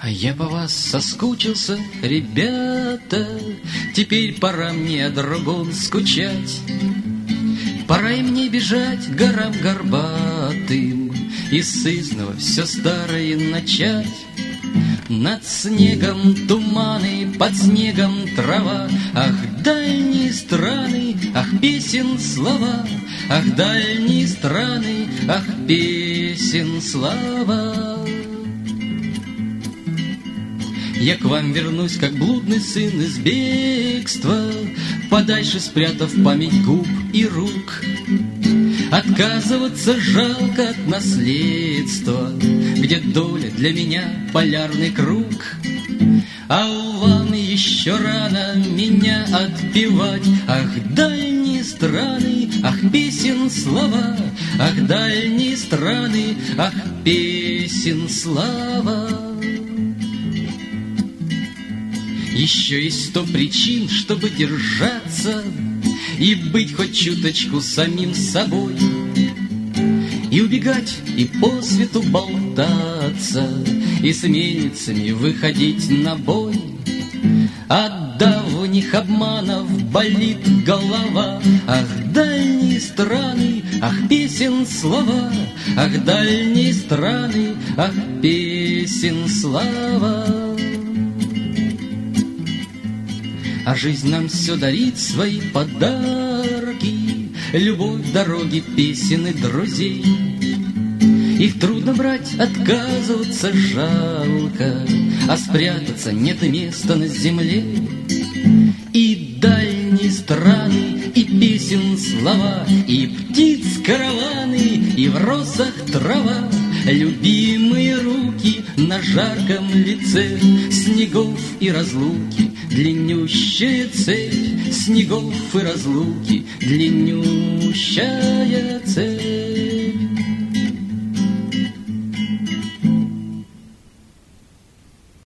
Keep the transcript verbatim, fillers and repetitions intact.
Я по вас соскучился, ребята, теперь пора мне о другом скучать. Пора и мне бежать к горам горбатым и сызнова все старое начать. Над снегом туманы, под снегом трава. Ах, дальние страны, ах, песен слова. Ах, дальние страны, ах, песен слова. Я к вам вернусь, как блудный сын из бегства, подальше спрятав память губ и рук. Отказываться жалко от наследства, где доля для меня полярный круг. А вам еще рано меня отпевать. Ах, дальние страны, ах, песен слова. Ах, дальние страны, ах, песен слова. Еще есть сто причин, чтобы держаться и быть хоть чуточку самим собой, и убегать, и по свету болтаться, и с мельницами выходить на бой. От давних обманов болит голова. Ах, дальние страны, ах, песен слова. Ах, дальние страны, ах, песен слова. А жизнь нам все дарит свои подарки, любовь, дороги, песен и друзей. Их трудно брать, отказываться жалко, а спрятаться нет места на земле. И дальние страны, и песен слова, и птиц караваны, и в росах трава. Любимые руки на жарком лице, снегов и разлуки, длиннющая цепь, снегов и разлуки, длиннющая цепь.